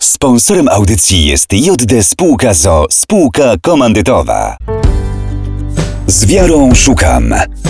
Sponsorem audycji jest JD Spółka ZOO, spółka komandytowa. Z wiarą szukam.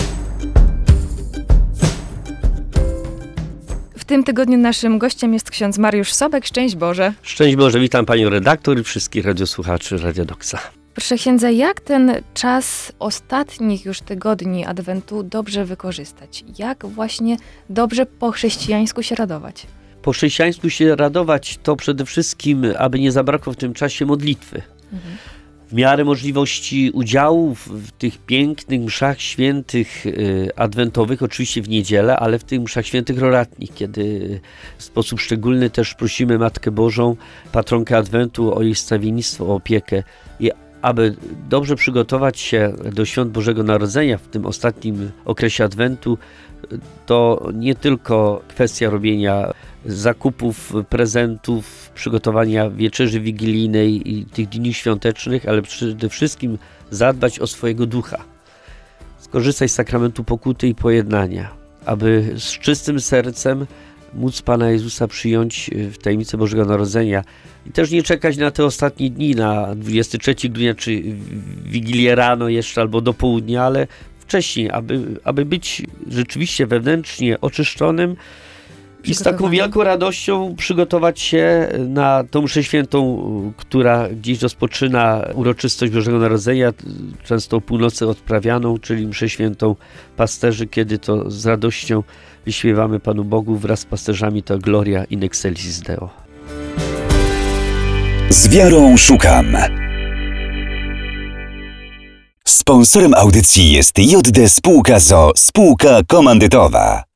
W tym tygodniu naszym gościem jest ksiądz Mariusz Sobek. Szczęść Boże. Szczęść Boże, witam panią redaktor i wszystkich radiosłuchaczy Radia Doxa. Proszę księdza, jak ten czas ostatnich już tygodni Adwentu dobrze wykorzystać? Jak właśnie dobrze po chrześcijańsku się radować? Po chrześcijańsku się radować to przede wszystkim, aby nie zabrakło w tym czasie modlitwy. W miarę możliwości udziału w tych pięknych mszach świętych adwentowych, oczywiście w niedzielę, ale w tych mszach świętych roratnich, kiedy w sposób szczególny też prosimy Matkę Bożą, patronkę Adwentu, o jej wstawiennictwo, o opiekę. I aby dobrze przygotować się do świąt Bożego Narodzenia w tym ostatnim okresie Adwentu, to nie tylko kwestia robienia zakupów, prezentów, przygotowania wieczerzy wigilijnej i tych dni świątecznych, ale przede wszystkim zadbać o swojego ducha. Skorzystać z sakramentu pokuty i pojednania, aby z czystym sercem móc Pana Jezusa przyjąć w tajemnicę Bożego Narodzenia i też nie czekać na te ostatnie dni, na 23 grudnia czy Wigilię rano jeszcze albo do południa, ale wcześniej, aby być rzeczywiście wewnętrznie oczyszczonym i z taką wielką radością przygotować się na tą mszę świętą, która gdzieś rozpoczyna uroczystość Bożego Narodzenia, często o północy odprawianą, czyli mszę świętą pasterzy, kiedy to z radością wyśpiewamy Panu Bogu wraz z pasterzami to Gloria in excelsis Deo. Z wiarą szukam. Sponsorem audycji jest JD Spółka ZOO, spółka komandytowa.